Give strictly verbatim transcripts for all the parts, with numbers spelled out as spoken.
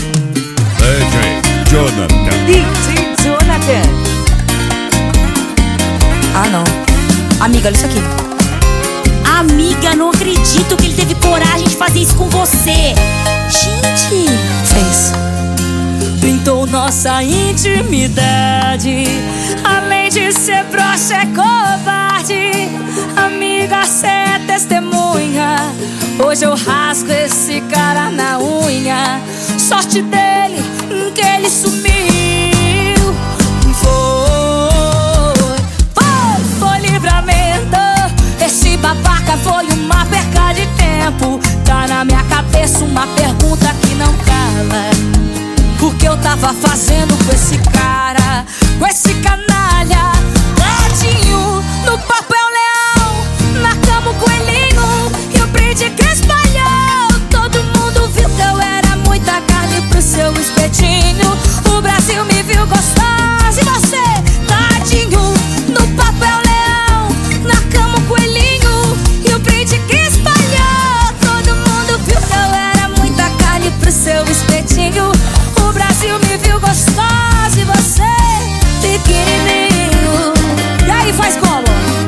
D J Jonathan. D J Jonathan. Ah, não. Amiga, olha isso aqui. Amiga, não acredito que ele teve coragem de fazer isso com você. Gente, fez. Pintou nossa intimidade. Além de ser broxa, é covarde. Amiga, cê é testemunha. Hoje eu rasgo esse cara na unha. Sorte dele que ele sumiu. Foi, foi, foi livramento. Esse babaca foi uma perca de tempo. Tá na minha cabeça uma pergunta que não cala. O que eu tava fazendo com esse cara, com esse canalha? Tadinho, no papel leão, na cama o coelhinho e o brinde que espalhou. Todo mundo viu que eu era muita carne pro seu espetinho. O Brasil me viu gostosa e você, tadinho, no papel leão, na cama o coelhinho e o brinde que espalhou. Todo mundo viu que eu era muita carne pro seu espetinho. O Brasil me viu gostosa e você, pequenininho. E aí, faz como?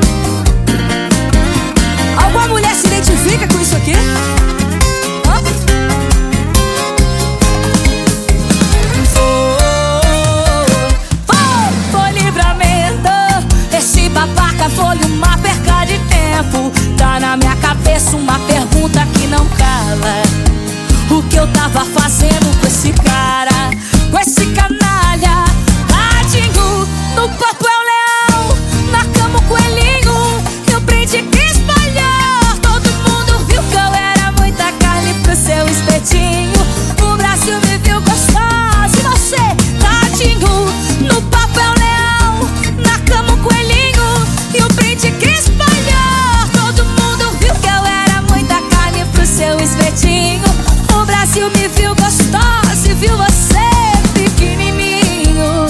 Alguma mulher se identifica com isso aqui? Hã? Foi, foi, foi livramento. Esse babaca foi uma perca de tempo. Tá na minha cabeça uma pergunta que não cala. O que eu tava fazendo com esse cara, com esse canalha? Tadinho, no papel leão, na cama o coelhinho e o brinde que espalhou. Todo mundo viu que eu era muita carne pro seu espetinho. O Brasil me viu gostosa e você, tadinho, no papel leão, na cama o coelhinho e o brinde que espalhou. Todo mundo viu que eu era muita carne pro seu espetinho. O Brasil me viu gostosa e viu você, pequenininho.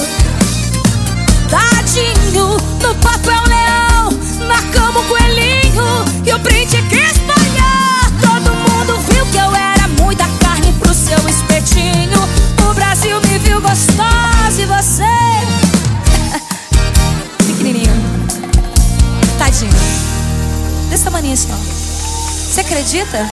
Tadinho, no papel leão, na cama o coelhinho e o brinde que espalhou. Todo mundo viu que eu era muita carne pro seu espetinho. O Brasil me viu gostosa e você, pequenininho. Tadinho, desse tamanho assim, ó. Você acredita?